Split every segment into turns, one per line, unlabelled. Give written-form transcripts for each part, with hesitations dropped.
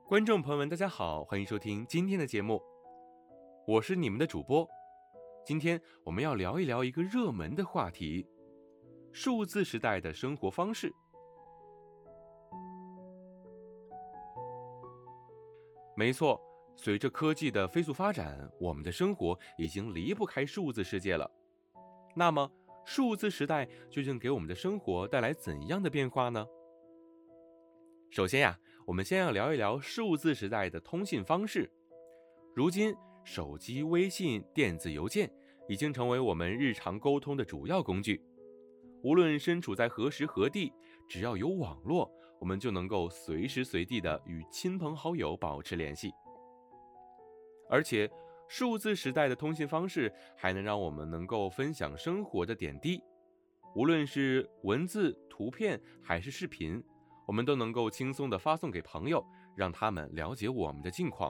观众朋友们，大家好，欢迎收听今天的节目，我是你们的主播。今天我们要聊一聊一个热门的话题：数字时代的生活方式。没错，随着科技的飞速发展，我们的生活已经离不开数字世界了。那么，数字时代究竟给我们的生活带来怎样的变化呢？首先呀，我们先要聊一聊数字时代的通信方式。如今，手机、微信、电子邮件已经成为我们日常沟通的主要工具。无论身处在何时何地，只要有网络，我们就能够随时随地的与亲朋好友保持联系。而且，数字时代的通信方式还能让我们能够分享生活的点滴，无论是文字、图片还是视频，我们都能够轻松地发送给朋友，让他们了解我们的近况。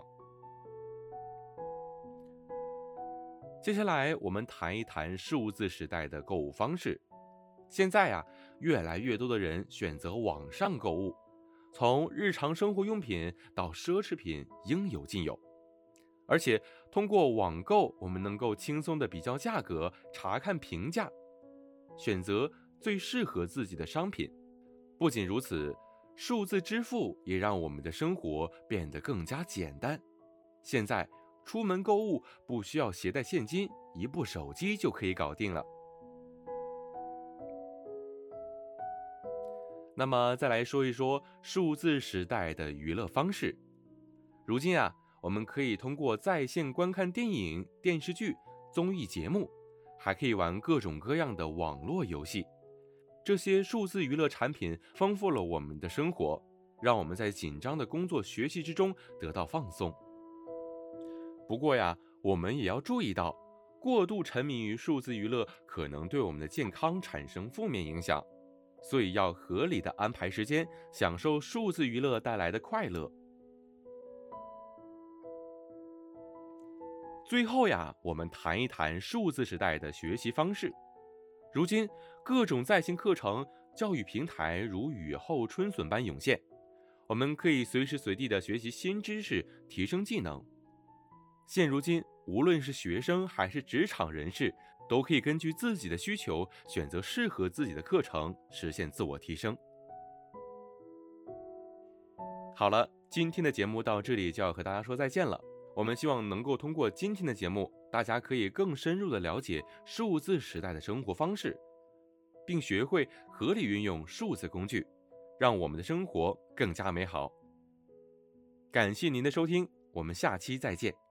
接下来我们谈一谈数字时代的购物方式。现在啊，越来越多的人选择网上购物，从日常生活用品到奢侈品应有尽有。而且通过网购，我们能够轻松地比较价格，查看评价，选择最适合自己的商品。不仅如此，数字支付也让我们的生活变得更加简单。现在出门购物不需要携带现金，一部手机就可以搞定了。那么再来说一说数字时代的娱乐方式。如今啊，我们可以通过在线观看电影、电视剧、综艺节目，还可以玩各种各样的网络游戏。这些数字娱乐产品丰富了我们的生活，让我们在紧张的工作学习之中得到放松。不过呀，我们也要注意到，过度沉迷于数字娱乐可能对我们的健康产生负面影响，所以要合理的安排时间，享受数字娱乐带来的快乐。最后呀，我们谈一谈数字时代的学习方式。如今，各种在线课程、教育平台如雨后春笋般涌现，我们可以随时随地的学习新知识，提升技能。现如今，无论是学生还是职场人士，都可以根据自己的需求，选择适合自己的课程，实现自我提升。好了，今天的节目到这里就要和大家说再见了。我们希望能够通过今天的节目，大家可以更深入地了解数字时代的生活方式，并学会合理运用数字工具，让我们的生活更加美好。感谢您的收听，我们下期再见。